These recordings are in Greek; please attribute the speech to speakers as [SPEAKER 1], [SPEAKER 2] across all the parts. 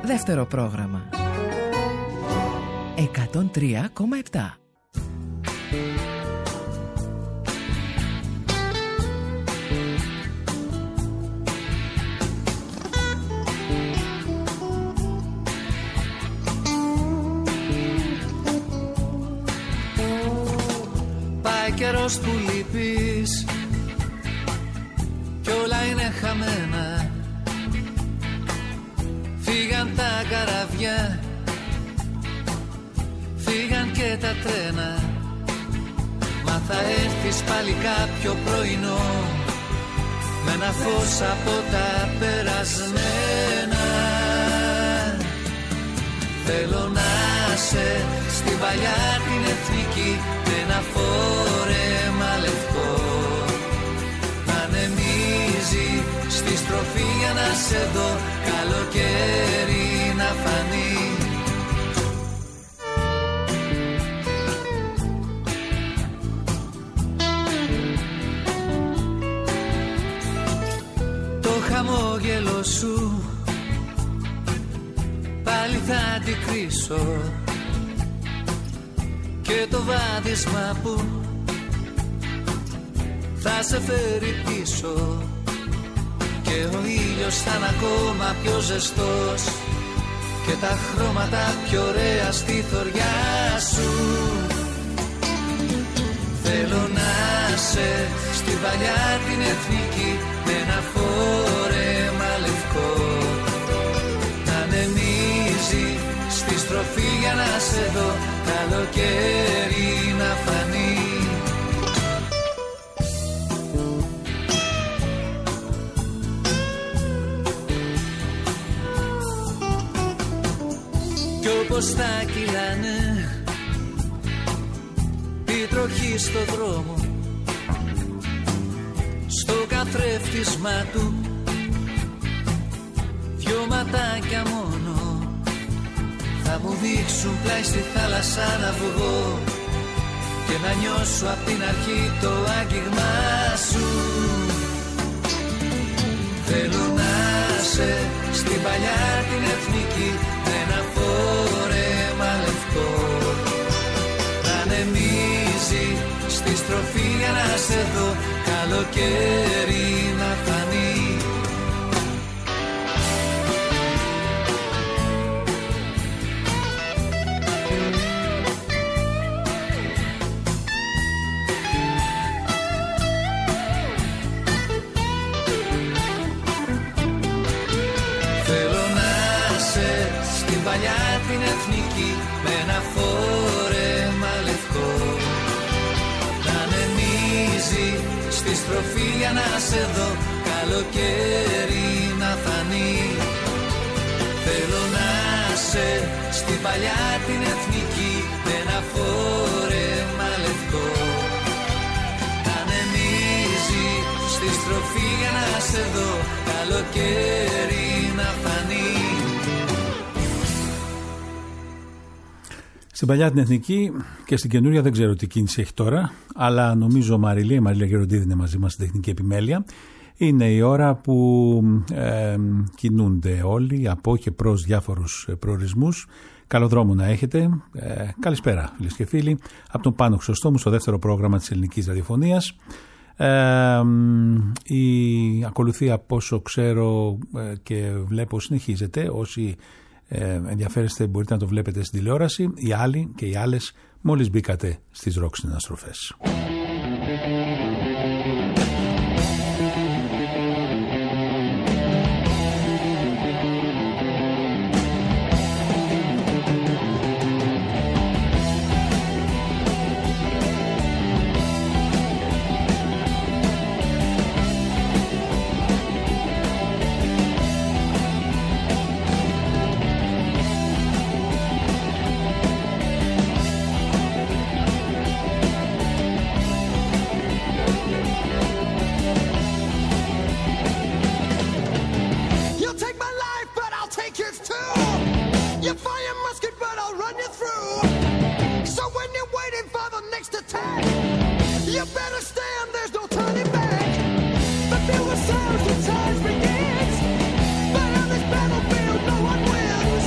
[SPEAKER 1] Δεύτερο πρόγραμμα 103,7.
[SPEAKER 2] Πάει καιρός που λείπεις κι όλα είναι χαμένα. Φύγαν τα καραβιά, φύγαν και τα τρένα. Μα θα έρθεις πάλι κάποιο πρωινό με ένα φως από τα περασμένα. Θέλω να σε στην παλιά την εθνική με ένα φόρεμα λευκό να ανεμίζει στη στροφή για να σε δω καλοκαίρι να φανεί. Το χαμόγελο σου πάλι θα αντικρίσω και το βάδισμα που θα σε φέρει πίσω και ο ήλιος θα είναι ακόμα πιο ζεστός και τα χρώματα πιο ωραία στη θωριά σου. Θέλω να σε στην παλιά την εθνική με ένα φόρεμα λευκό να ανεμίζει στη στροφή για να σε δω καλοκαίρι να φανεί. Κι όπως θα κυλάνε οι τροχοί στο δρόμο στο καθρέφτισμα του δυο ματάκια μόνο θα μου δείξουν πλάι στη θάλασσα να βγω και να νιώσω απ' την αρχή το άγγιγμά σου. Θέλω να σε στην παλιά την εθνική με ένα φόρεμα λευκό να ανεμίζει στη στροφή για να σε δω καλοκαίρι να φανεί. Παλιά την εθνική με ένα φόρεμα λευκό να ανεμίζει στη στροφή για να σε δω καλοκαίρι να φανεί. Θέλω να σε στην παλιά την εθνική με ένα φόρεμα λευκό να ανεμίζει στη στροφή για να σε δω καλοκαίρι να φανεί.
[SPEAKER 3] Στην παλιά την εθνική και στην καινούρια δεν ξέρω τι κίνηση έχει τώρα, αλλά νομίζω η Μαρίλα Γεροντίδη είναι μαζί μας στην τεχνική επιμέλεια. Είναι η ώρα που κινούνται όλοι από και προς διάφορους προορισμούς. Καλό δρόμο να έχετε. Καλησπέρα φίλες και φίλοι. Από τον Πάνο Χρυσοστόμου στο δεύτερο πρόγραμμα της ελληνικής ραδιοφωνίας. Η ακολουθία από όσο ξέρω και βλέπω συνεχίζεται. Όσοι ενδιαφέρεστε μπορείτε να το βλέπετε στην τηλεόραση. Οι άλλοι και οι άλλες μόλις μπήκατε στις ροκ συναναστροφές.
[SPEAKER 4] The times begins, but on this battlefield no one wins.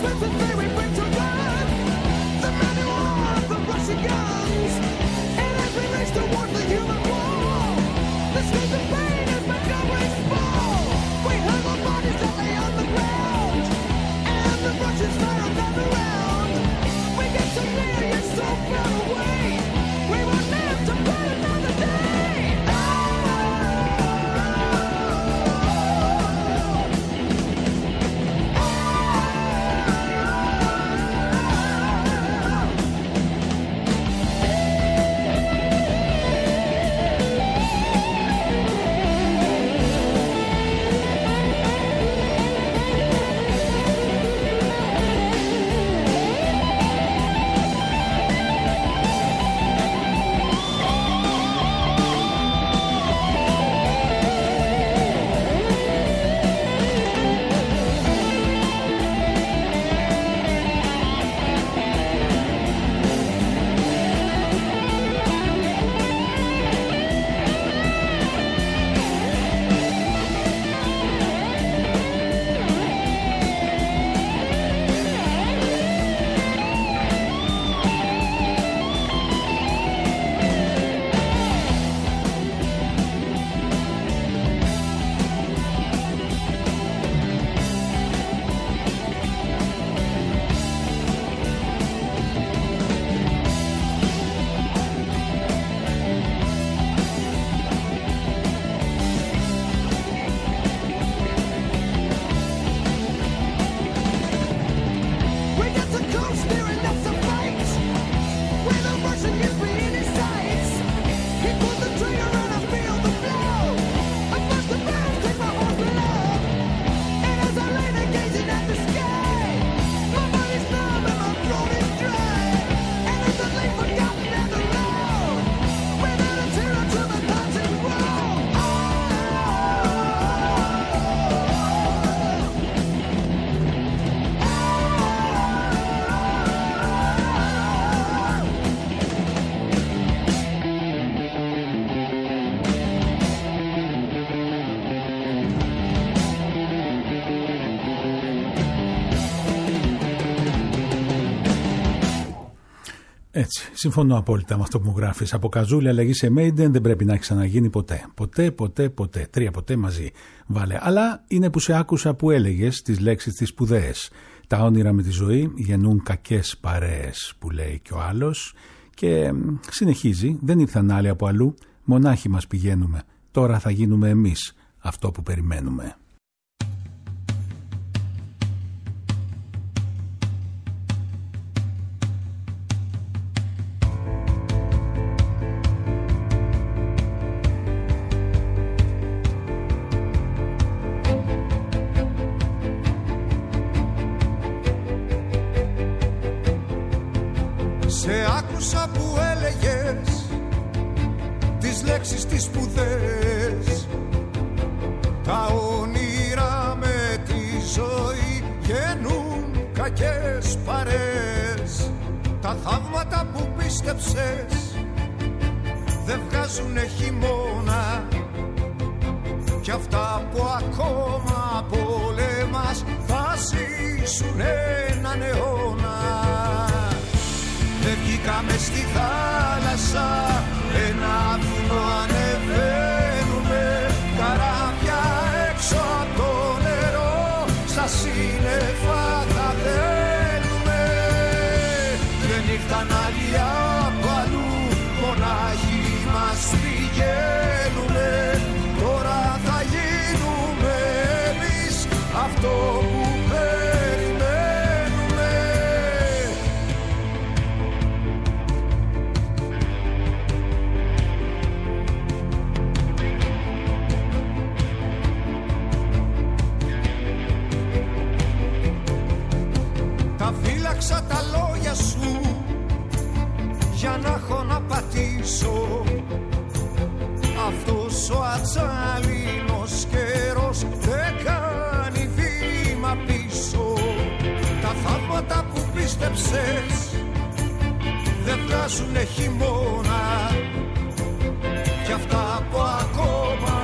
[SPEAKER 3] Έτσι, συμφωνώ απόλυτα με αυτό που μου γράφεις. Από καζούλη αλλαγή σε Maiden δεν πρέπει να έχει ξαναγίνει ποτέ. Ποτέ. 3 ποτέ μαζί. Βάλε. Αλλά είναι που σε άκουσα που έλεγες τις λέξεις τις σπουδαίες. Τα όνειρα με τη ζωή γεννούν κακές παρέες, που λέει και ο άλλος. Και συνεχίζει, δεν ήρθαν άλλοι από αλλού, μονάχοι μας πηγαίνουμε. Τώρα θα γίνουμε εμείς αυτό που περιμένουμε.
[SPEAKER 2] Σε άκουσα που έλεγες τις λέξεις τις σπουδαίες. Τα όνειρα με τη ζωή γεννούν κακές παρέες. Τα θαύματα που πίστεψες δεν βγάζουνε χειμώνα. Κι αυτά που ακόμα πολέμας θα ζήσουν έναν αιώνα. Δεν βγήκαμε στη θάλασσα, ένα βουνό ανεβαίνουμε. Καράβια έξω από το νερό, στα σύννεφα θα δένουμε. Δεν ήρθαν άλλοι από αλλού, μονάχοι μας πηγαίνουμε. Τώρα θα γίνουμε εμείς αυτό που τα λόγια σου για να έχω να πατήσω. Αυτός ο ατσάλινος καιρός δεν κάνει βήμα πίσω. Τα θαύματα που πίστεψες δεν βγάζουνε χειμώνα. Κι αυτά που ακόμα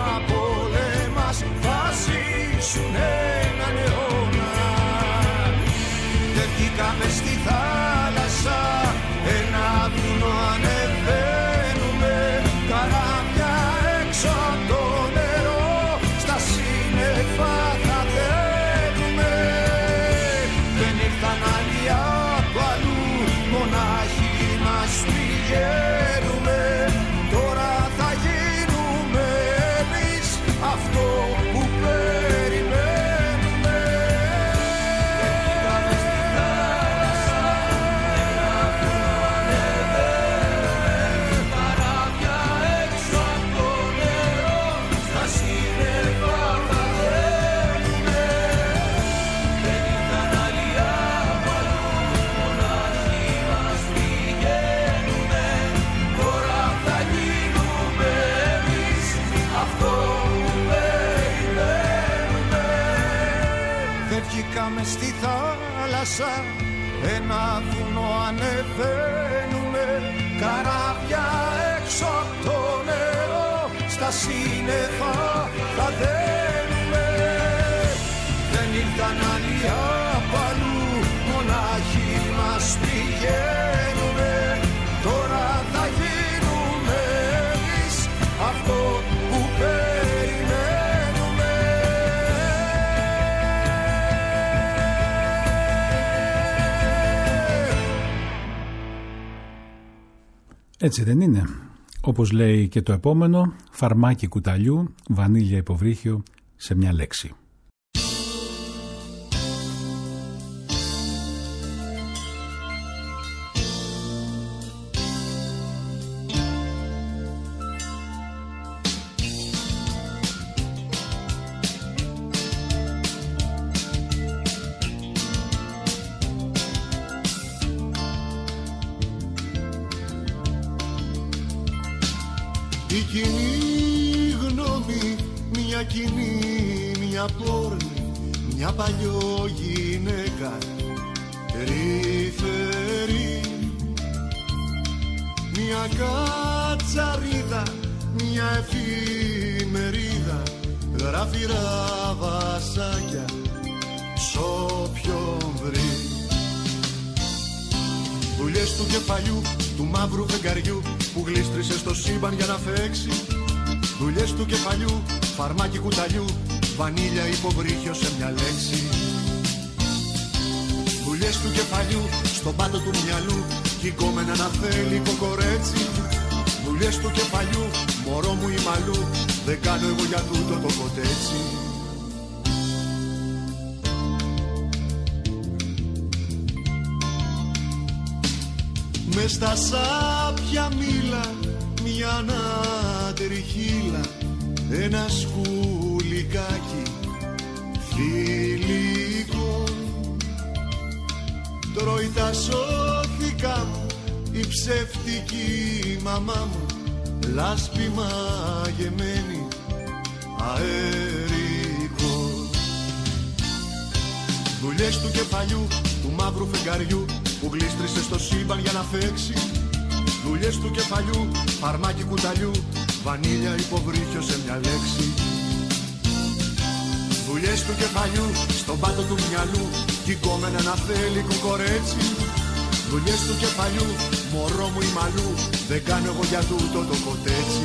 [SPEAKER 2] πολέμας θα ζήσουν έναν αιώνα. βγήκαμε στη θάλασσα, ένα βουνό ανεβαίνουμε, καράβια έξω από το νερό, στα σύννεφα θα δένουμε. Δεν ήρθαν άλλοι από αλλού, μονάχοι μας πηγαίνουμε. Τώρα θα γίνουμε εμείς αυτό που περιμένουμε. Δεν βγήκαμε στη θάλασσα, ένα βουνό ανεβαίνουμε, καράβια έξω από το νερό, στα σύννεφα θα δένουμε. Δεν ήρθαν άλλοι από αλλού, μονάχοι μας πηγαίνουμε. Τώρα θα γίνουμε εμείς αυτό που περιμένουμε. Δεν βγήκαμε στη θάλασσα, ένα βουνό ανεβαίνουμε, καράβια έξω από το νερό, στα σύννεφα θα δένουμε. Δεν ήρθαν άλλοι από αλλού, μονάχοι μας πηγαίνουμε. Τώρα θα γίνουμε εμείς αυτό που περιμένουμε.
[SPEAKER 3] Έτσι δεν είναι? Όπως λέει και το επόμενο, φαρμάκι κουταλιού, βανίλια υποβρύχιο σε μια λέξη.
[SPEAKER 4] Η κοινή γνώμη, μια κοινή, μια πόρνη, μια παλιό γυναίκα ρυφερή, μια κατσαρίδα, μια εφημερίδα, γραφειρά βασάκια σ' όποιον βρει. Δουλειές του κεφαλιού, του μαύρου φεγγαριού που γλίστρισε στο σύμπαν για να φέξει. Δουλειές του κεφαλιού, φαρμάκι κουταλιού, βανίλια υποβρύχιο σε μια λέξη. Δουλειές του κεφαλιού, στον πάτο του μυαλού, κι η κόμενα να θέλει κοκορέτσι. Δουλειές του κεφαλιού, μωρό μου η μαλλού, δεν κάνω εγώ για τούτο το κοτέτσι. Μες στα σάπια μήλα, μια ανατριχύλα, ένα σκουλικάκι φιλικό. Τρώει τα σώθηκα μου η ψεύτικη μαμά μου, λάσπη μαγεμένη αερικό. Δουλειές του κεφαλιού, του μαύρου φεγγαριού που γλίστρισε στο σύμπαν για να φέξει. Δουλειές του κεφαλιού, φαρμάκι κουταλιού, βανίλια υποβρύχιο σε μια λέξη. Δουλειές του κεφαλιού, στον πάτο του μυαλού, κι η κόμενα να θέλει κοκορέτσι. Δουλειές του κεφαλιού, μωρό μου η μαλλού, δεν κάνω εγώ για τούτο το κοτέτσι.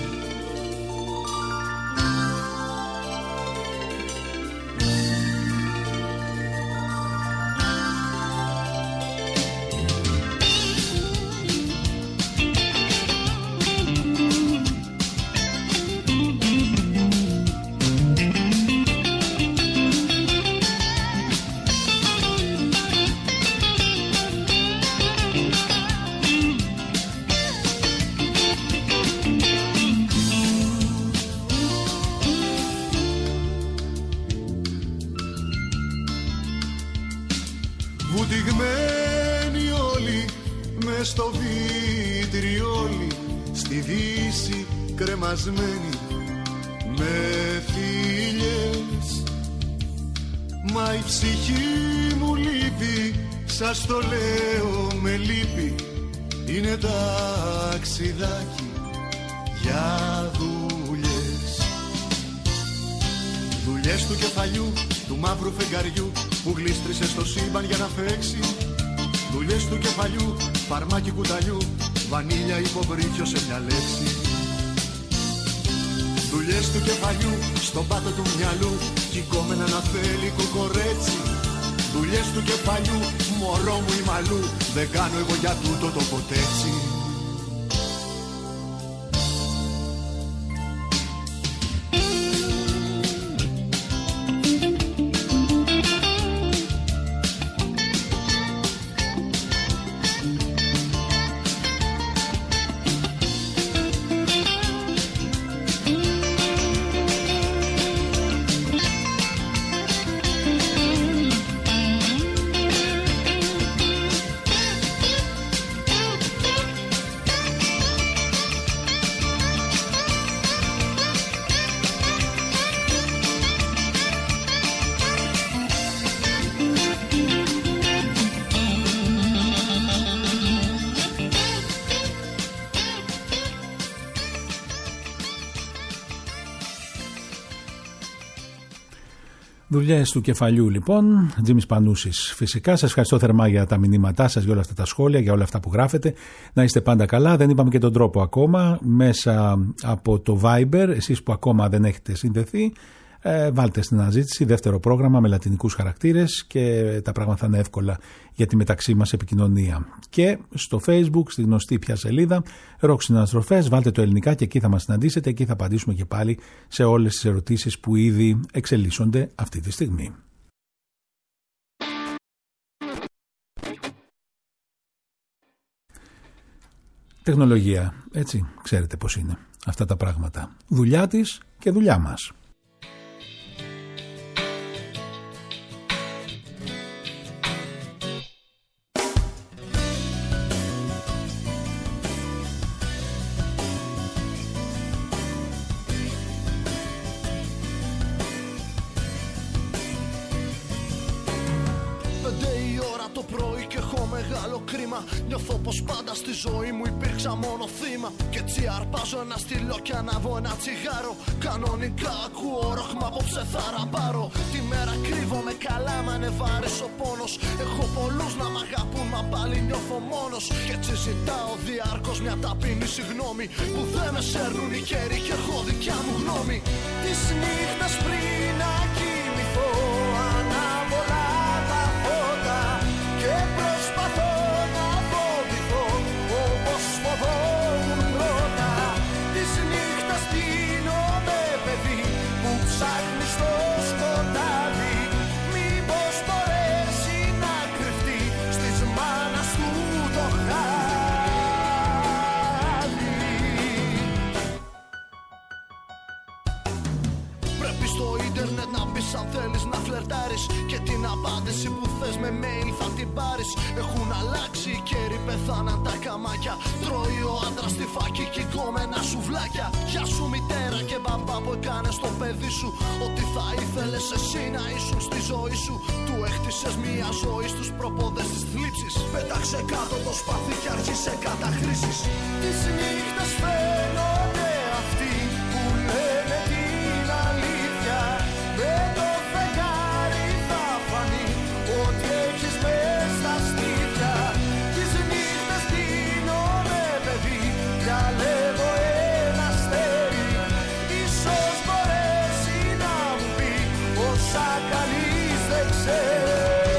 [SPEAKER 4] Βουτυγμένοι όλοι μες στο βιτριόλι, στη δύση κρεμασμένοι με φίλες. Μα η ψυχή μου λείπει, σας το λέω με λύπη, είναι ταξιδάκι για δουλειές. Δουλειές του κεφαλιού, του μαύρου φεγγαριού που γλίστρισε στο σύμπαν για να φέξει. Δουλειές του κεφαλιού, φαρμάκι κουταλιού, βανίλια υποβρύχιο σε μια λέξη. Δουλειές του κεφαλιού, στον πάτο του μυαλού, κικόμενα να θέλει κοκορέτσι. Δουλειές του κεφαλιού, μωρό μου η μαλλού, δεν κάνω εγώ για τούτο το ποτέτσι.
[SPEAKER 3] Δουλειές του κεφαλιού λοιπόν, Τζίμις Πανούσης. Φυσικά σας ευχαριστώ θερμά για τα μηνύματά σας, για όλα αυτά τα σχόλια, για όλα αυτά που γράφετε. Να είστε πάντα καλά. Δεν είπαμε και τον τρόπο ακόμα. Μέσα από το Viber, εσείς που ακόμα δεν έχετε συνδεθεί, βάλτε στην αναζήτηση δεύτερο πρόγραμμα με λατινικούς χαρακτήρες και τα πράγματα θα είναι εύκολα για τη μεταξύ μας επικοινωνία. Και στο Facebook, στη γνωστή πια σελίδα Rock Συναναστροφές, βάλτε το ελληνικά και εκεί θα μας συναντήσετε. Εκεί θα απαντήσουμε και πάλι σε όλες τις ερωτήσεις που ήδη εξελίσσονται αυτή τη στιγμή. Τεχνολογία, έτσι, ξέρετε πώς είναι αυτά τα πράγματα. Δουλειά της και δουλειά μας.
[SPEAKER 5] Νιώθω πως πάντα στη ζωή μου υπήρξα μόνο θύμα. Κι έτσι αρπάζω ένα στυλό κι ανάβω ένα τσιγάρο. Κανονικά ακούω ροκ, μα απόψε θα ραμπάρω. Τη μέρα κρύβομαι καλά, μα είναι βάρης ο πόνος. Έχω πολλούς να μ' αγαπούν, μα πάλι νιώθω μόνος. Κι έτσι ζητάω διάρκως μια ταπεινή συγγνώμη, που δεν με σέρνουν οι καιροί και έχω δικιά μου γνώμη. Τις νύχτες πριν να κοιμηθώ, ανάβω τα φώτα και προσπαθώ φοβόμουν πρώτα. Τις νύχτες στείνομαι παιδί που ψάχνει στο σκοτάδι. Μήπως μπορέσει να κρυφτεί στις μάνας του το χάδι. Πρέπει στο ίντερνετ να μπεις αν θέλεις να φλερτάρεις, και την απάντηση που θες με mail θα την πάρεις. Έχουν αλλάξει οι καιροί, πεθάναν τα καμάκια. Τρώει ο άντρας στη φάκη και κομμένα σουβλάκια. Γεια σου μητέρα και μπαμπά που έκανες το παιδί σου. Ότι θα ήθελες εσύ να ήσουν στη ζωή σου. Του έχτισες μια ζωή στους προπόδες της θλίψης. Πέταξε κάτω το σπαθί και άρχισε καταχρήσεις. Τις νύχτες φαίνονται αυτοί που λένε την αλήθεια. Με το φεγγάρι θα φανεί ότι έχεις μες στα στήθια. Τις νύχτες δίνομαι παιδί, διαλέγω ένα αστέρι. Ίσως μπορέσει να μου πει όσα κανείς δεν ξέρει.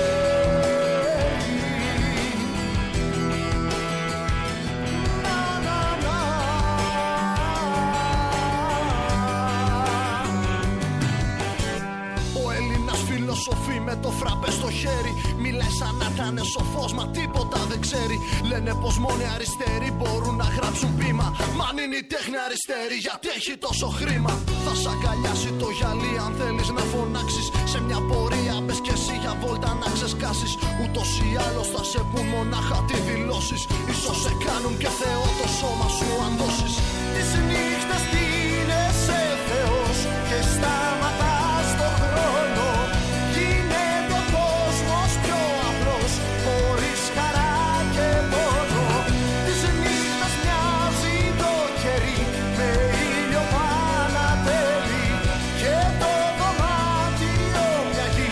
[SPEAKER 5] Φιλοσοφεί με το φραπέ στο χέρι. Μιλάει σαν να ήταν σοφός, μα τίποτα δεν ξέρει. Λένε πως μόνο οι αριστεροί μπορούν να γράψουν ποίημα. Μα αν είναι η τέχνη αριστερή, γιατί έχει τόσο χρήμα. Θα σ' αγκαλιάσει το γυαλί αν θέλεις να φωνάξεις. Σε μια πορεία μπες κι εσύ για βόλτα να ξεσκάσεις. Ούτως ή άλλως θα σε πουν μονάχα τι δηλώσεις. Ίσως σε κάνουν και Θεό το σώμα σου αν δώσεις. Τις νύχτες γίνεσαι Θεός και σταματάς το χρόνο. Γίνεται ο κόσμος πιο απλός, χωρίς χαρά και πόνο. Τις νύχτες μοιάζει το κερί με ήλιο πανατέλει, και το δωμάτιο μια γη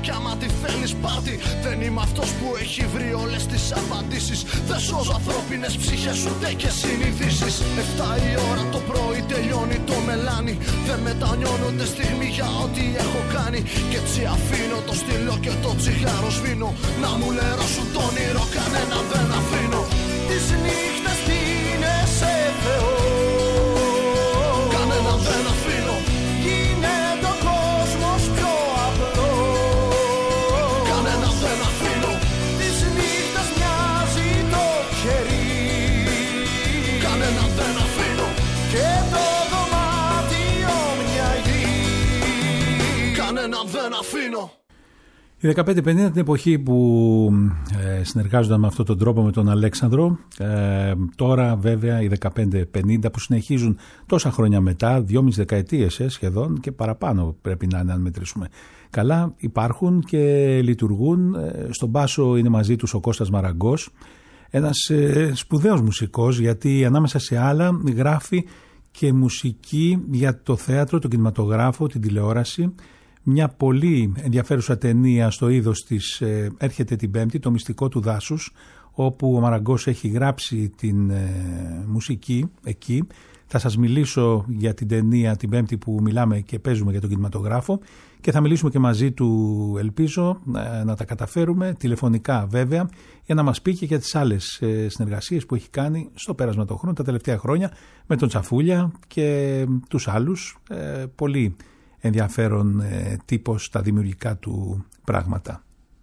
[SPEAKER 5] κι άμα τη θέλεις πάρτι. Δεν είμαι αυτός που έχει βρει όλες τις απαντήσεις. Δεν σώζω ανθρώπινες ψυχές ούτε και συνηθίσεις. 7 η ώρα το πρωί τελειώνει το μελάνι. Δεν μετανιώνονται στιγμή για ό,τι έχω κάνει. Κι έτσι αφήνω το στυλό και το τσιγάρο σβήνω. Να μου λερώσουν το όνειρο, κανένα δεν αφήνω. Τις νύχτες πίνεσαι Θεό, κανένα δεν αφήνω. Γίνεται ο κόσμος πιο απλό, κανένα δεν αφήνω. Τις νύχτες μοιάζει το χέρι, κανένα δεν αφήνω. Και το δωμάτιο μοιάζει, κανένα δεν αφήνω.
[SPEAKER 3] Οι 1550 την εποχή που συνεργάζονταν με αυτόν τον τρόπο με τον Αλέξανδρο. Τώρα βέβαια οι 1550 που συνεχίζουν τόσα χρόνια μετά, 2,5 δεκαετίες σχεδόν και παραπάνω πρέπει να είναι, αν μετρήσουμε καλά, υπάρχουν και λειτουργούν. Στον μπάσο είναι μαζί τους ο Κώστας Μαραγκός, ένας σπουδαίος μουσικός, γιατί ανάμεσα σε άλλα γράφει και μουσική για το θέατρο, τον κινηματογράφο, την τηλεόραση. Μια πολύ ενδιαφέρουσα ταινία στο είδος της έρχεται την Πέμπτη, το μυστικό του δάσους, όπου ο Μαραγκός έχει γράψει την μουσική εκεί. Θα σας μιλήσω για την ταινία την Πέμπτη που μιλάμε και παίζουμε για τον κινηματογράφο και θα μιλήσουμε και μαζί του, ελπίζω να τα καταφέρουμε, τηλεφωνικά βέβαια, για να μας πει και για τις άλλες συνεργασίες που έχει κάνει στο πέρασμα των χρόνων, τα τελευταία χρόνια, με τον Τσαφούλια και τους άλλους. Πολύ ενδιαφέρον τύπος στα δημιουργικά του πράγματα.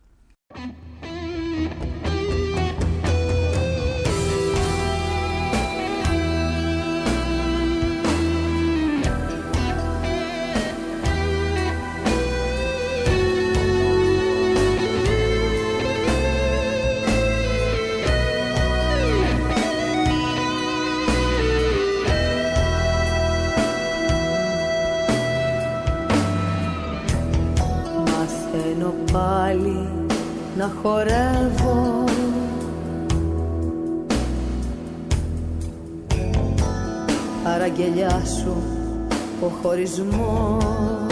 [SPEAKER 6] Πάλι να χορεύω, παραγγελιά σου ο χωρισμός,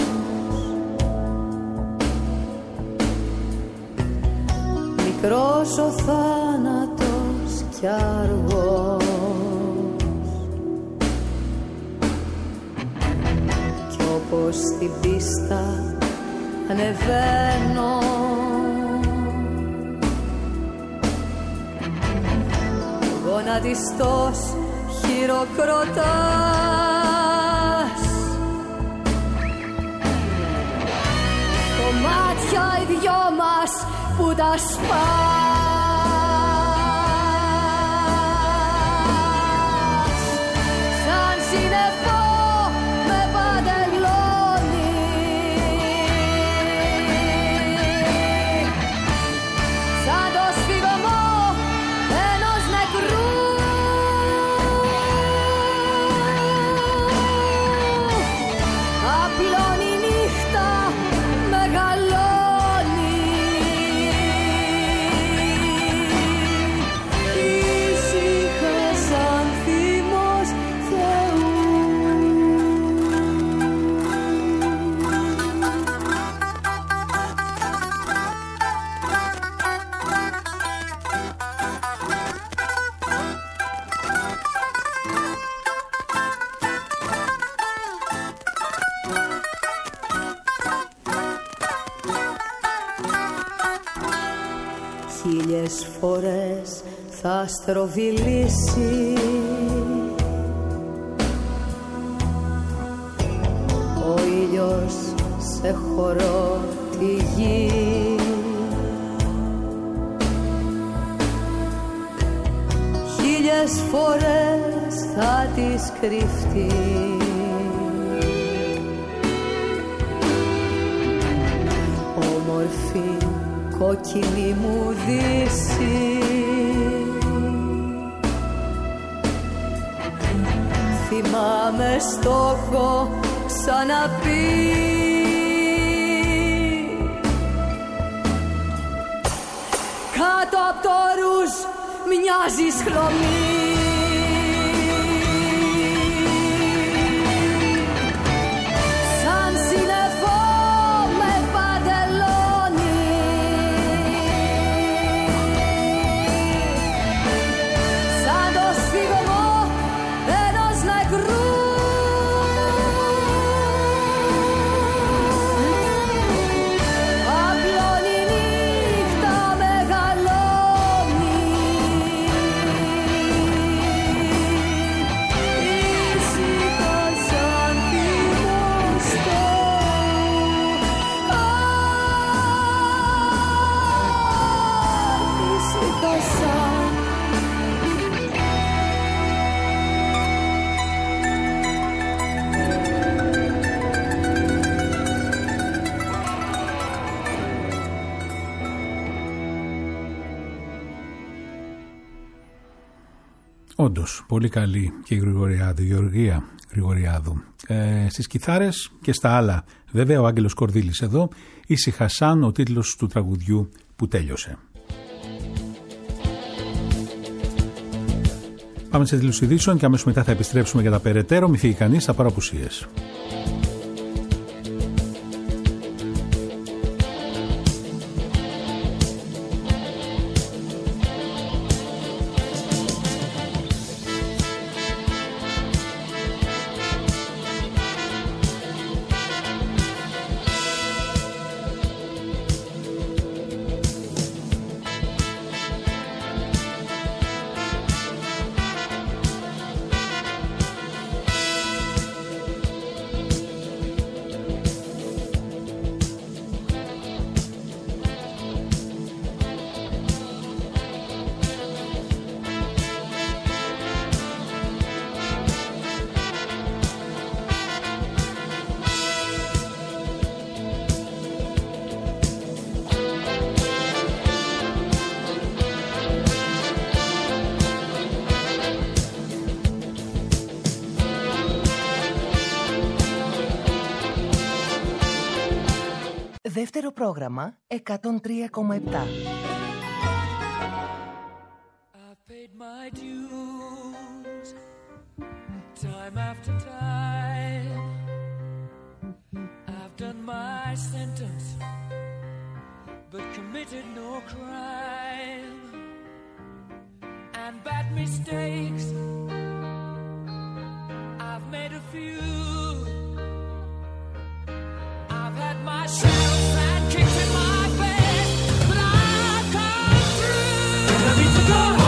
[SPEAKER 6] μικρός ο θάνατος κι αργός, κι όπως στην πίστα ανεβαίνω, γονατιστός χειροκροτάς, κομμάτια οι δυο μας που τα σπάς, σαν συννεφό με παντελόνι, σαν το σφιγμό ενός νεκρού, απλώνει η νύχτα, μεγαλώνει, ήσυχα σαν θύμος Θεού. Χίλιες φορές θα στροβιλήσει ο ήλιος σε χορό τη γη, χίλιες φορές θα της κρυφτεί όμορφη κόκκινη μου δύση, θυμάμαι στόχο ξαναπεί, κάτω απ' το ρούζ μοιάζεις χλωμή, σαν συννεφό με παντελόνι,
[SPEAKER 3] Όντως, πολύ καλή και η Γεωργία Γρηγοριάδου. Στις κιθάρες και στα άλλα, βέβαια, ο Άγγελος Κορδίλης εδώ, ήσυχα σαν ο τίτλος του τραγουδιού που τέλειωσε. Πάμε σε τίτλους ειδήσεων και αμέσως μετά θα επιστρέψουμε για τα περαιτέρω. Μη φύγει κανείς, θα πάρω απουσίες.
[SPEAKER 7] Δεύτερο πρόγραμμα 103,7.
[SPEAKER 2] My dues, time after time, I've done my sentence, but committed no crime, and bad mistakes, I've made a few, I've had my shadows and kicks in my face, but I've come through. I need to go home.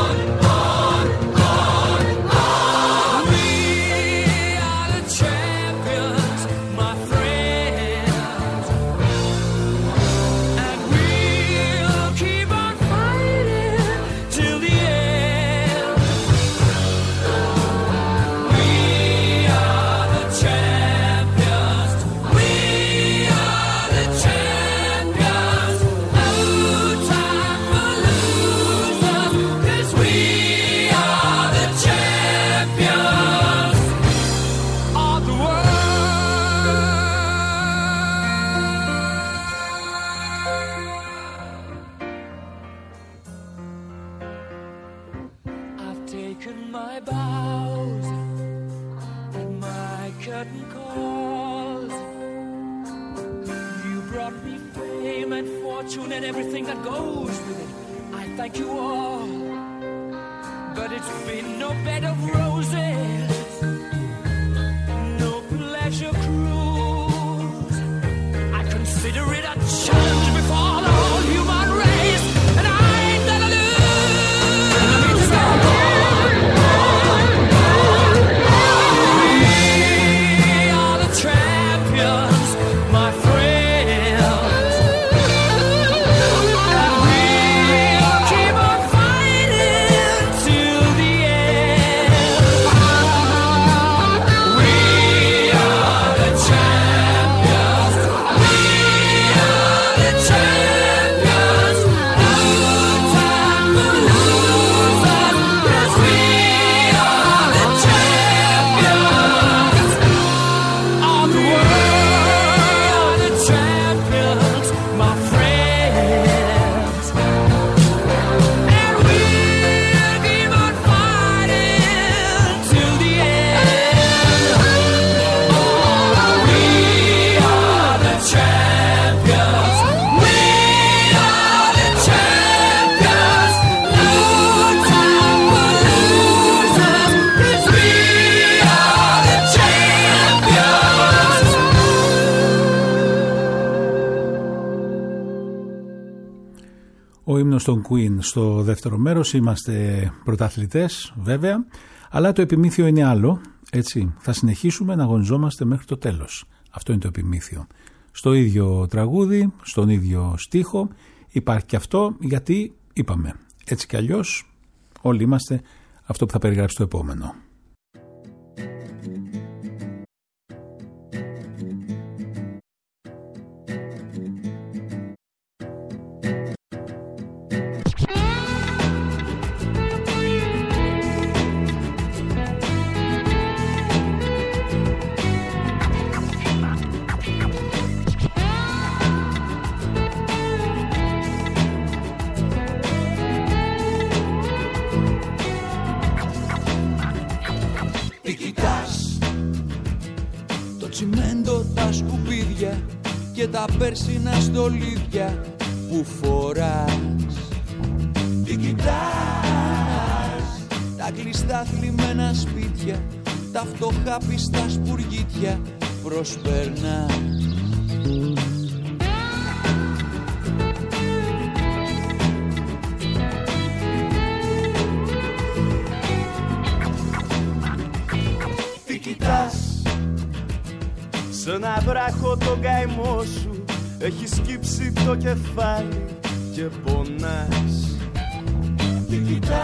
[SPEAKER 2] And everything that goes with it, I thank you all, but it's been no bed of roses, no pleasure cruise. I consider it a challenge before the whole human race, and I ain't gonna lose. I need to go on. We are the champions, my friends. Ο ύμνος των Queen στο δεύτερο μέρος. Είμαστε πρωταθλητές βέβαια, αλλά το επιμήθειο είναι άλλο, έτσι. Θα συνεχίσουμε να αγωνιζόμαστε μέχρι το τέλος. Αυτό είναι το επιμήθειο. Στο ίδιο τραγούδι, στον ίδιο στίχο υπάρχει και αυτό, γιατί είπαμε έτσι κι αλλιώς όλοι είμαστε αυτό που θα περιγράψει το επόμενο.
[SPEAKER 8] και τα πέρσινα στολίδια που φοράς. Τι κοιτάς, τα κλειστά θλιμμένα σπίτια, τα φτωχά πιστά σπουργίτια προσπερνάς.
[SPEAKER 5] Τι κοιτάς, σ' ένα βράχο τον καημό σου έχει σκύψει το κεφάλι και πονάς. Τι κοιτάς,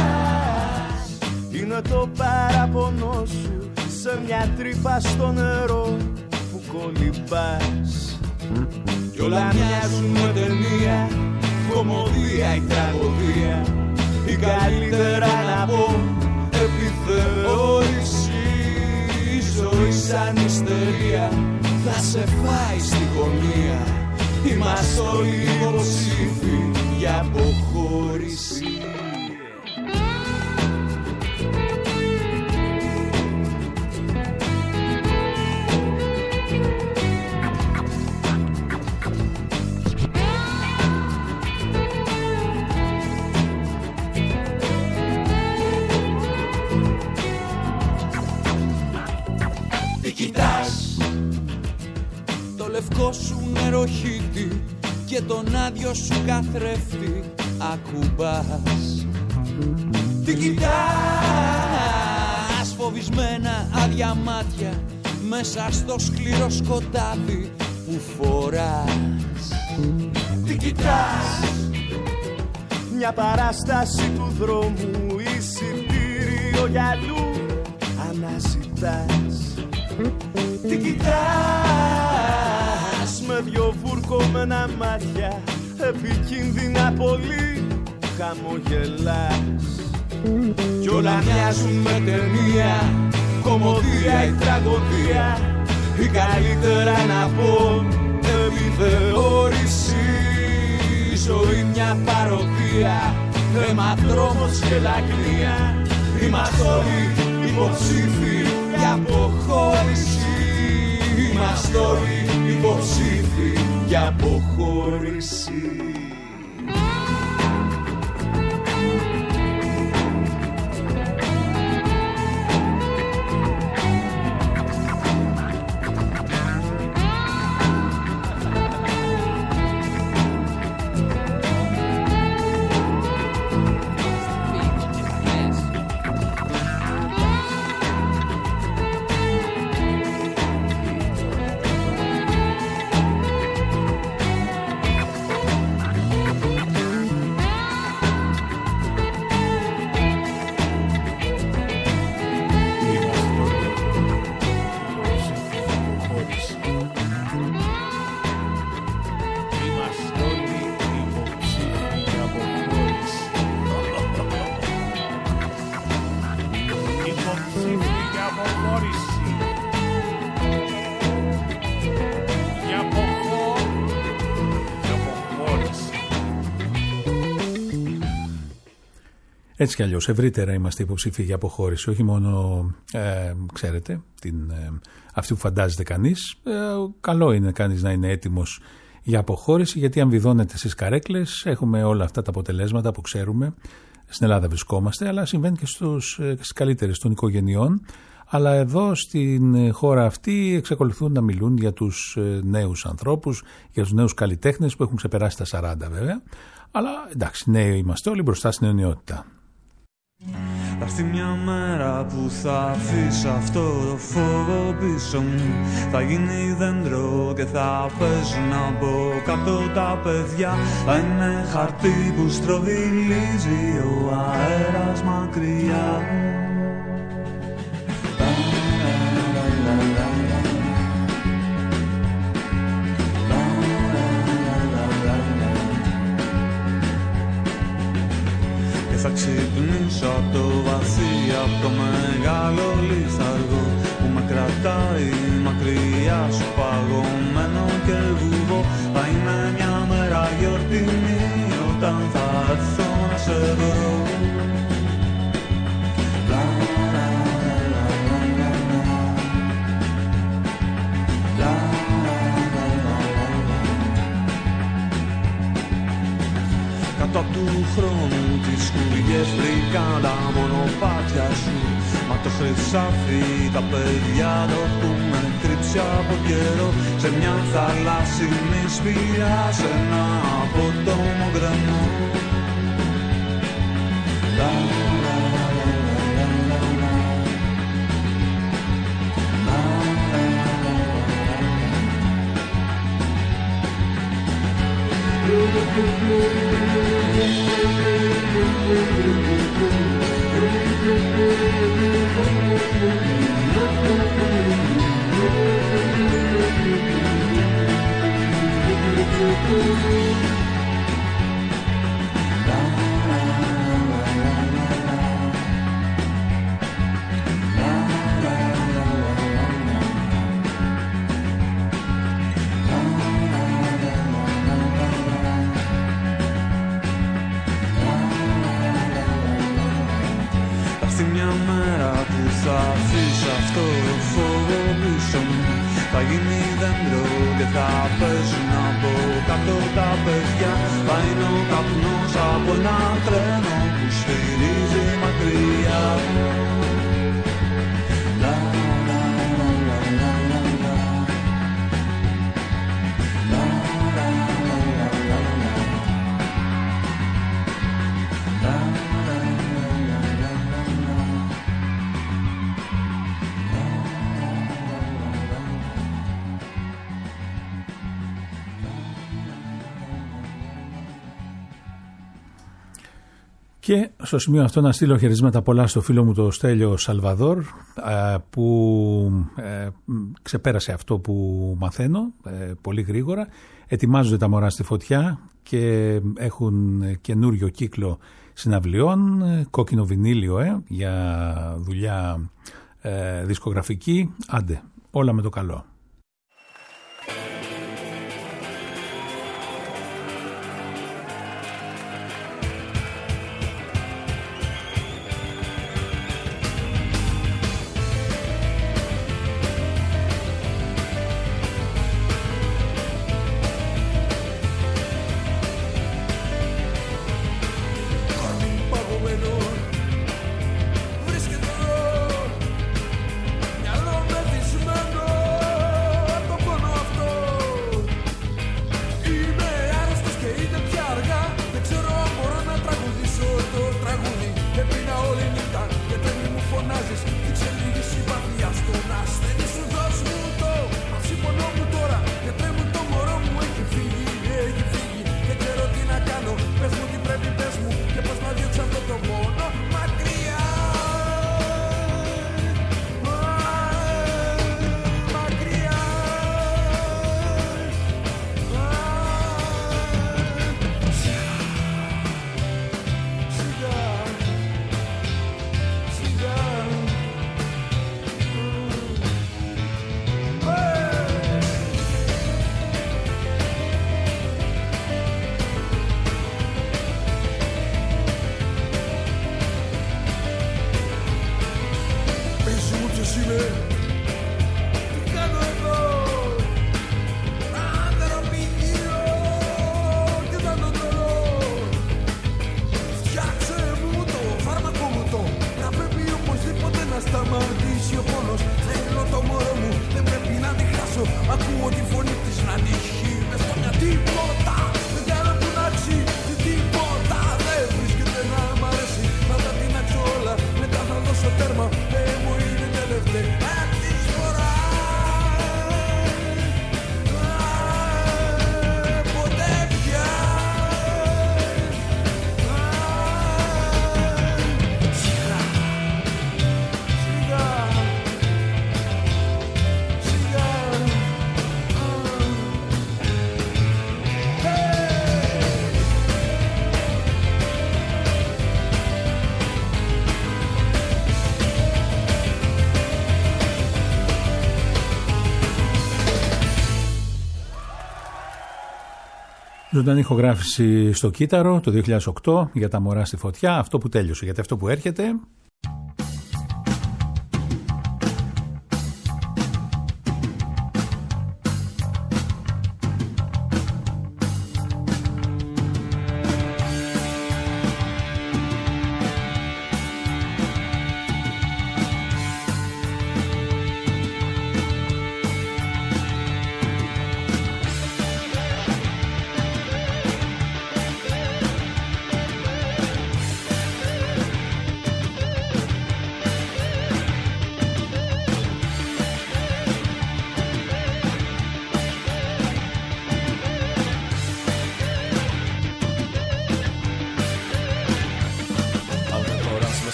[SPEAKER 5] είναι το παραπονό σου σε μια τρύπα στο νερό που κολυμπάς. Κι όλα μοιάζουν με ταινία, κομμωδία ή τραγωδία, ή καλύτερα να πω επιθεώρηση. Η ζωή σαν ιστερία θα σε φάει στη γωνία. Είμαστε όλοι υποψήφοι για αποχώρηση.
[SPEAKER 8] Λευκό σου νεροχύτη και τον άδειο σου καθρέφτη ακουμπάς. Τι κοιτάς, φοβισμένα άδεια μάτια μέσα στο σκληρό σκοτάδι που φοράς.
[SPEAKER 5] Τι κοιτάς, μια παράσταση του δρόμου, εισιτήριο γυαλού αναζητάς. Τι κοιτάς, με δυο βουρκωμένα μάτια, επικίνδυνα πολύ χαμογελάς. Κι όλα μοιάζουν με ταινία, κομμωδία ή τραγωδία, ή καλύτερα να πω επιθεώρηση. Η ζωή μια παροδία, αίμα, τρόμος και λακρία. Είμαστε όλοι υποψήφοι για αποχώρηση. Είμαστε όλοι υποψήφοι για αποχώρηση.
[SPEAKER 2] Έτσι κι αλλιώς, ευρύτερα είμαστε υποψήφοι για αποχώρηση. Όχι μόνο, ξέρετε, αυτή που φαντάζεται κανείς. Καλό είναι κανείς να είναι έτοιμος για αποχώρηση, γιατί αν βιδώνεται στις καρέκλες, έχουμε όλα αυτά τα αποτελέσματα που ξέρουμε. Στην Ελλάδα βρισκόμαστε, αλλά συμβαίνει και στις καλύτερες των οικογενειών. Αλλά εδώ στην χώρα αυτή εξακολουθούν να μιλούν για τους νέους ανθρώπους, για τους νέους καλλιτέχνες που έχουν ξεπεράσει τα 40 βέβαια. Αλλά εντάξει, νέοι είμαστε όλοι μπροστά στην νεονιότητα.
[SPEAKER 9] Θα έρθει μια μέρα που θα αφήσω αυτό το φόβο πίσω μου. Θα γίνει δέντρο και θα παίζουν από κάτω τα παιδιά. Θα είναι χαρτί που στροβιλίζει ο αέρας μακριά. Θα ξυπνήσω από το βαθύ, από το μεγάλο λιθαργό που με κρατάει μακριά σου παγωμένο και βουβό. Θα είναι μια μέρα γιορτινή όταν θα έρθω να σε βρω. χρόνου τις σκουριές βρήκαν τα μονοπάτια σου. Μα το χρυσάφι τα παιδιά το έχουμε κρύψει από καιρό σε μια θαλάσσινη σπηλιά, σε ένα απότομο γκρεμό.
[SPEAKER 10] Θα αφήσω αυτό το φόβο πίσω μου. Θα γίνει δέντρο και θα πέσουν από κάτω τα παιδιά. Θα είναι ο καπνός από ένα τρένο που σφυρίζει μακριά.
[SPEAKER 2] Και στο σημείο αυτό να στείλω χαιρετίσματα πολλά στο φίλο μου το Στέλιο Σαλβαδόρ, που ξεπέρασε αυτό που μαθαίνω πολύ γρήγορα. Ετοιμάζονται τα μωρά στη φωτιά και έχουν καινούριο κύκλο συναυλιών, κόκκινο βινίλιο για δουλειά δισκογραφική. Άντε, όλα με το καλό. Ζωντανή ηχογράφηση στο Κύτταρο το 2008 για τα μωρά στη φωτιά, αυτό που τέλειωσε, γιατί αυτό που έρχεται...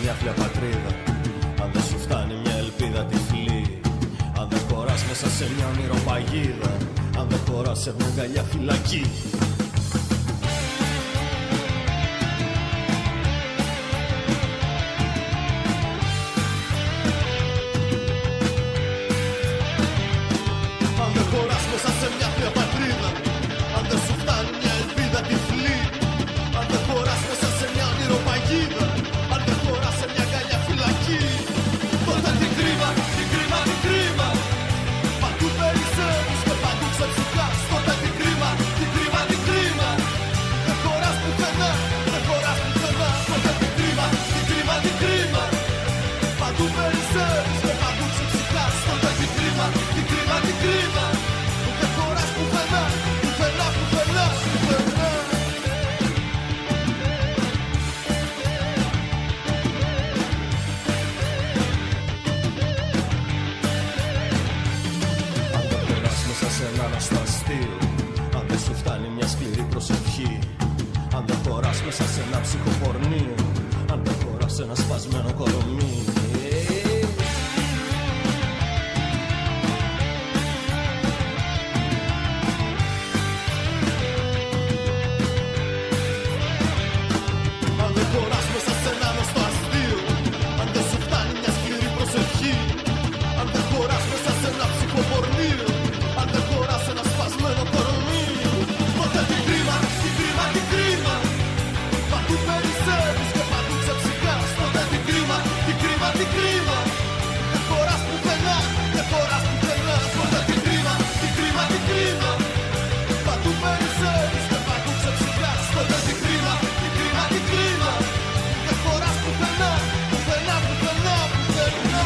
[SPEAKER 5] μια πατρίδα, αν δεν σου φτάνει μια ελπίδα τυφλή, αν δεν χωράς μέσα σε μια ονειροπαγίδα, αν δεν χωράς σε μια αγκαλιά φυλακή. Αν δεν χωράς μέσα σε μια πατρίδα, αν δεν σου φτάνει μια ελπίδα τυφλή, αν δεν χωράς μέσα σε μια ονειροπαγίδα, αν δεν χωράς σε μια αγκαλιά φυλακή, τότε την κρίμα, την κρίμα, την κρίμα, παντού περισσεύεις και παντού ξεψυχάς. Τότε την κρίμα, την κρίμα, την κρίμα, δεν χωράς πουθενά, δεν χωράς πουθενά. Τότε την κρίμα, την κρίμα, την κρίμα, παντού περισσεύεις και παντού ξεψυχάς. Τότε την κρίμα, την κρίμα, την κρίμα, δεν χωράς πουθενά, πουθενά, πουθενά, πουθενά. Σε ένα ανασταστείο, αν δεν σου φτάνει μια σκληρή προσευχή, αν δεν χωράς μέσα σε ένα ψυχοπορνείο, αν δεν χωράς σε ένα σπασμένο κορομί. Αν δεν χωράς μέσα σε ένα ανωστό αστείο, αν δεν σου φτάνει μια σκληρή προσευχή, αν δεν χωράς μέσα σε ένα ψυχοπορνείο, αν δεν χωράς ένα σπασμένο κορομί, τότε την κρίμα, την κρίμα, την κρίμα, παντού περισσεύεις και παντού ξεψυχάς. Τότε την κρίμα, την κρίμα, την κρίμα, δεν χωράς πουθενά, δεν χωράς πουθενά. Τότε την κρίμα, την κρίμα, την κρίμα, παντού περισσεύεις και παντού ξεψυχάς. Τότε την κρίμα, την κρίμα, την κρίμα, δεν χωράς πουθενά, πουθενά, πουθενά, πουθενά.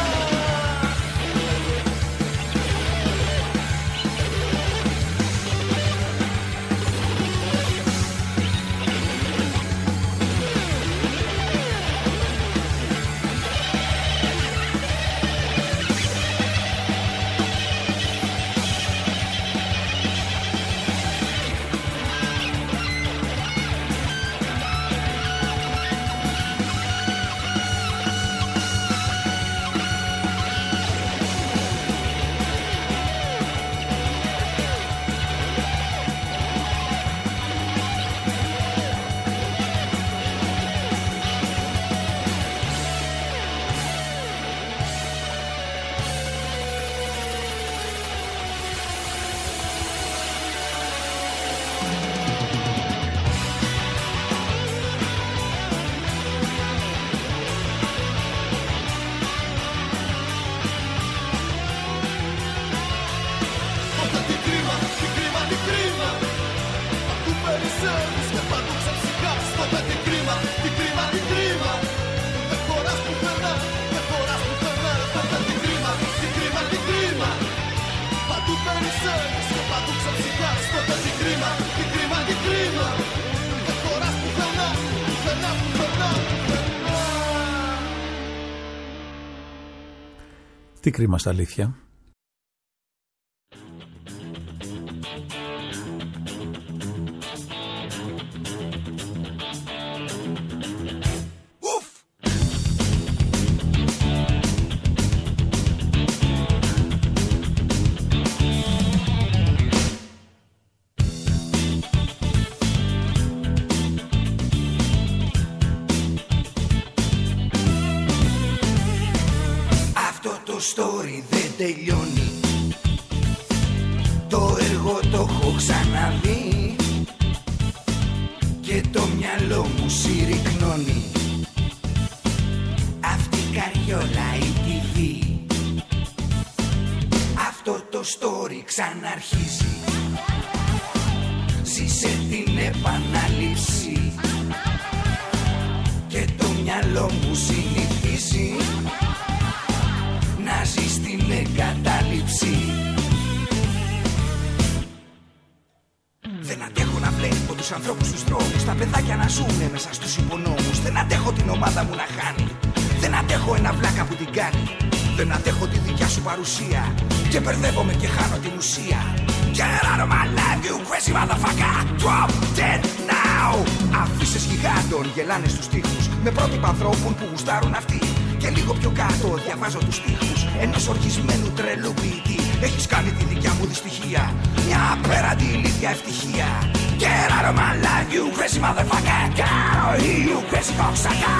[SPEAKER 2] Τι κρίμα στα αλήθεια.
[SPEAKER 11] Story δεν τελειώνει. Το έργο το έχω ξαναδεί και το μυαλό μου συρρυκνώνει. Αυτή η καριόλα η TV, αυτό το story ξαναρχίζει. Ζήσε την επανάληψη και το μυαλό μου συνηθίζει να ζει στην εγκατάλειψη. Δεν αντέχω να βλέπω τους ανθρώπους στους δρόμους, τα παιδάκια να ζουνε μέσα στους υπονόμους. Δεν αντέχω την ομάδα μου να χάνει. Δεν Δεν αντέχω ένα βλάκα που την κάνει. Δεν αντέχω τη δικιά σου παρουσία. Και μπερδεύομαι και χάνω την ουσία. Get out of my life, you crazy motherfucker. Drop dead now. Αφήσεις γιγάντων γελάνε στους τοίχους. Με πρότυπα ανθρώπων που γουστάρουν αυτοί. Και λίγο πιο κάτω διαβάζω τους στίχους ενός οργισμένου τρελού ποιητή. Έχεις κάνει τη δικιά μου δυστυχία μια απέραντη ηλίθια ευτυχία. Get out of my life, you crazy motherfucker. Get out of here, you crazy cocksucker.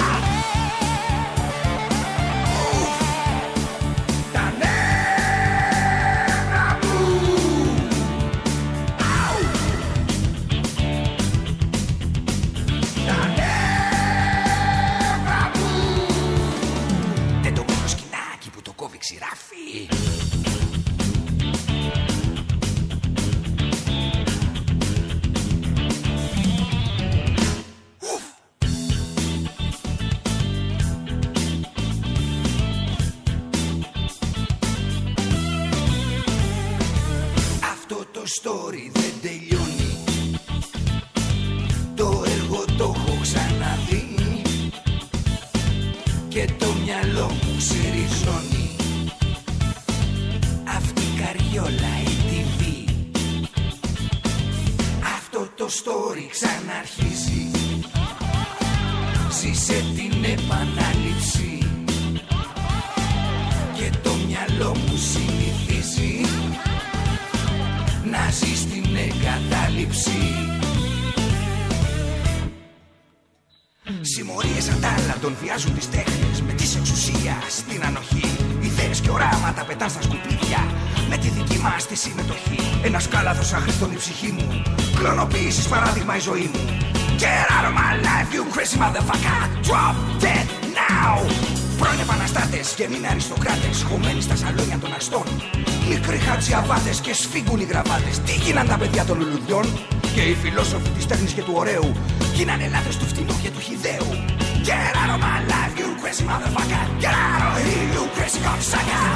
[SPEAKER 11] Story δεν τελειώνει. Το έργο το έχω ξαναδεί και το μυαλό μου ξεριζώνει. Αυτή η καριόλα η TV. Αυτό το story ξαναρχίζει. Ζήσε την επανάληψη και το μυαλό μου συνηθίζει να ζει στην εγκατάλειψη. Συμμορίες ατάλλαντων βιάζουν τις τέχνες με της εξουσίας την ανοχή. Ιδέες και οράματα πετάν στα σκουπίδια με τη δική μας τη συμμετοχή. Ένας κάλαθος άχρηστον η ψυχή μου. Κλωνοποίησης παράδειγμα η ζωή μου. Get out of my life, you crazy motherfucker. Drop dead now. Πρώην επαναστάτες, γεμίνοι αριστοκράτες, χωμένοι στα σαλόνια των αστών. Μικροί χατζιαβάτες και σφίγγουν οι γραβάτες. Τι γίναν τα παιδιά των λουλουδιών? Και οι φιλόσοφοι της τέχνης και του ωραίου γίνανε λάτρες του φτηνού και του χυδαίου. Get out of my life, you crazy motherfucker. Get out of here, you crazy cocksucker.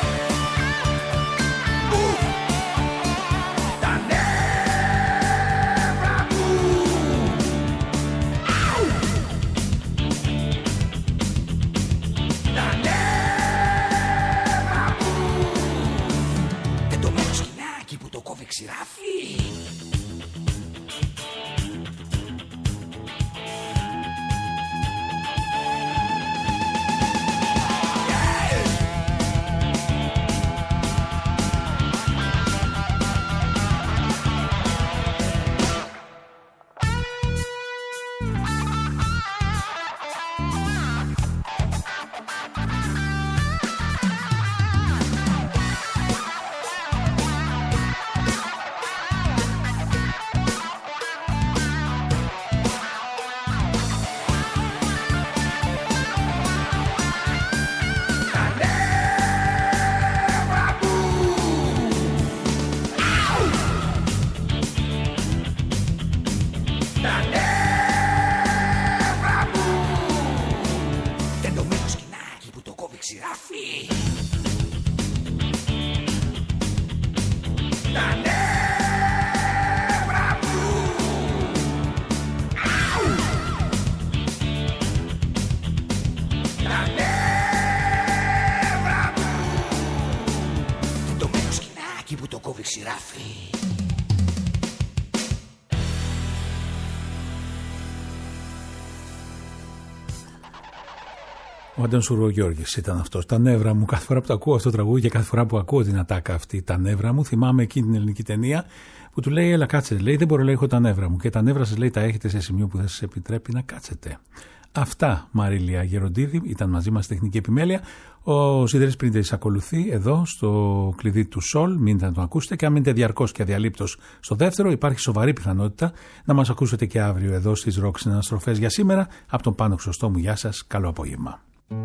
[SPEAKER 2] Ο Άντων Σουρογιώργης ήταν αυτός. Τα νεύρα μου, κάθε φορά που το ακούω αυτό το τραγούδι και κάθε φορά που ακούω την ατάκα αυτή, τα νεύρα μου, θυμάμαι εκείνη την ελληνική ταινία που του λέει: έλα, κάτσε. Λέει: δεν μπορώ, λέει, έχω τα νεύρα μου. Και τα νεύρα σας, λέει, τα έχετε σε σημείο που δεν σας επιτρέπει να κάτσετε. Αυτά, Μαρίλια Γεροντίδη, ήταν μαζί μας τεχνική επιμέλεια. Ο Σιδερής Πρίντεζης ακολουθεί εδώ στο κλειδί του Σολ. Μην τον ακούσετε και αν μείνετε διαρκώς και αδιαλείπτως στο δεύτερο, υπάρχει σοβαρή πιθανότητα να μας ακούσετε και αύριο εδώ στις ροκ συναναστροφές. Για σήμερα, από τον Πάνο Χρωστό μου, γεια σας, καλό απόγευμα.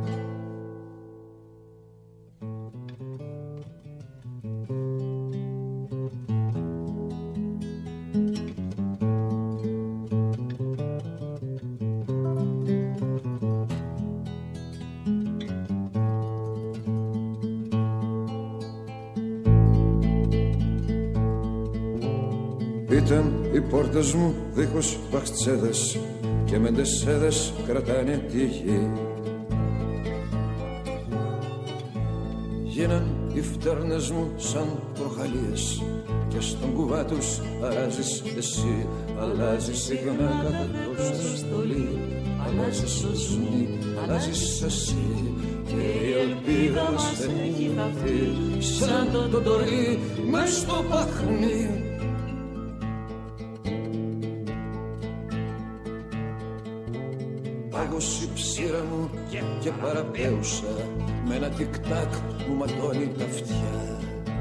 [SPEAKER 12] Ήταν οι πόρτες μου δίχως παχτσέδες και μεντεσέδες κρατάνε τη γη. γίναν οι φτέρνες μου σαν τροχαλίες και στον κουβά τους αράζεις εσύ. Αλλάζεις συχνά κάθε τόσο στολή, αλλάζεις οσμή, αλλάζεις εσύ και η ελπίδα μας έχει χαθεί σαν το τολί μες στο παχνί. Πάγωσε η ψήρα μου και παραπέουσα, με ένα τικ-τακ μου ματώνει τα αυτιά.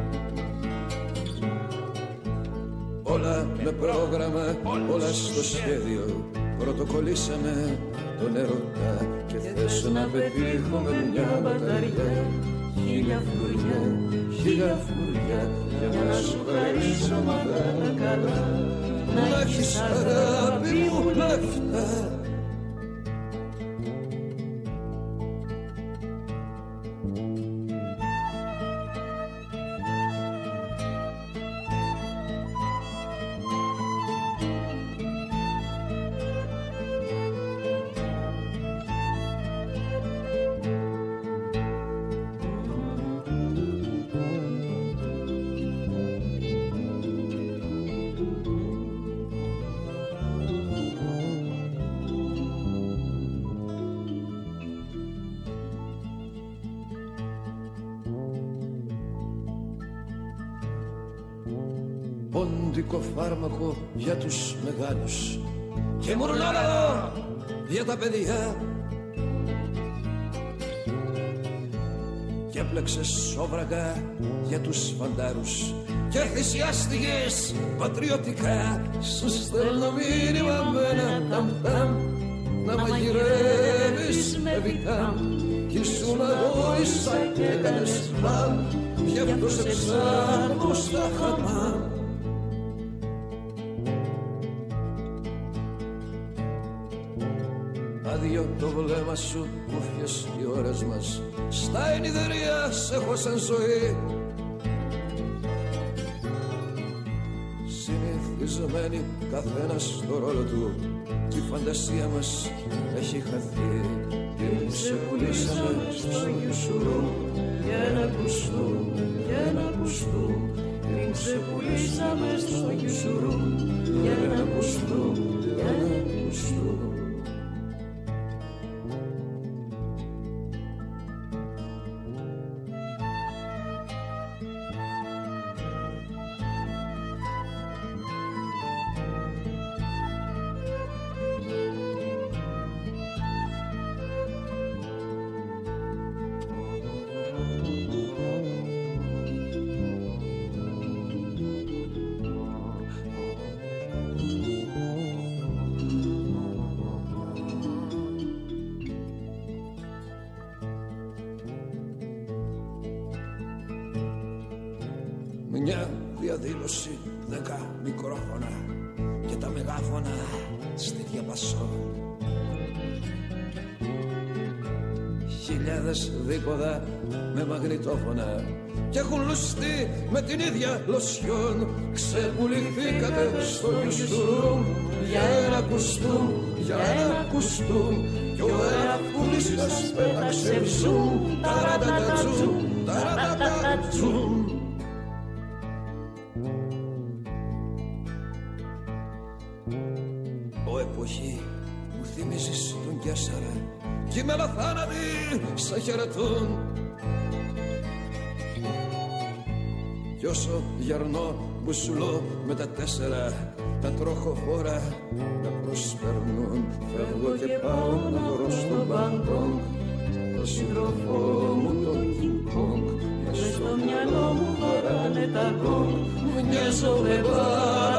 [SPEAKER 12] Όλα με πρόγραμμα, όλα στο σχέδιο, πρωτοκολλήσαμε τον ερωτά και θες να πετύχουμε μια μπαταριά. Χίλια φλουριά, χίλια φλουριά, για να σου χαρίσω μαγάρα καλά, να έχεις αγάπη μου λεφτά. Πόντικο φάρμακο για τους μεγάλους και μουρλάρα για τα παιδιά, και έπλεξες σόβρακα για τους φαντάρους και θυσιάστηκες πατριωτικά. Σου στέλνω μήνυμα με ένα ταμ-ταμ να μαγειρεύεις με βιτάμ, κι ήσουν αγώησα και έκανες μπαμ, γι' αυτό σε ψάχνω στα χαμάμ. Άδειο το βλέμμα σου, κούφιες οι ώρες μας, στα ενιδερία σε έχω σαν ζωή. Συνηθισμένοι καθένας στο ρόλο του, η φαντασία μας έχει χαθεί. Και σε πουλήσαμε στο γιουσουρού για ένα κουστούμ, για ένα κουστούμ. Και σε πουλήσαμε στο γιουσουρού για ένα κουστούμ, για ένα κουστούμ. Μια διαδήλωση, 10 μικρόφωνα και τα μεγάφωνα στη διαπασό. Χιλιάδες δίποδα με μαγνητόφωνα και έχουν λουστεί με την ίδια λοσιόν. Ξεπουληθήκατε στο γιουστουρούμ για ένα κουστούμ, για ένα κουστούμ, κι ο εραφούλης σας πέταξε ψούμ, ταρατατατσούμ, ταρατατατσούμ. Ο εποχή μου θυμίζεις τον Κιάσαρα κι οι μελαθάνατοι σε χαιρετούν. Κι όσο γερνώ μπουσουλώ με τα 4, τα τροχοφόρα να προσπερνούν. Φεύγω και πάω να βρω στον Μπαντόγκ το σύντροφό μου τον King Kong. Μες στο μυαλό μου βαράνε τα γκόγκ, μοιάζω με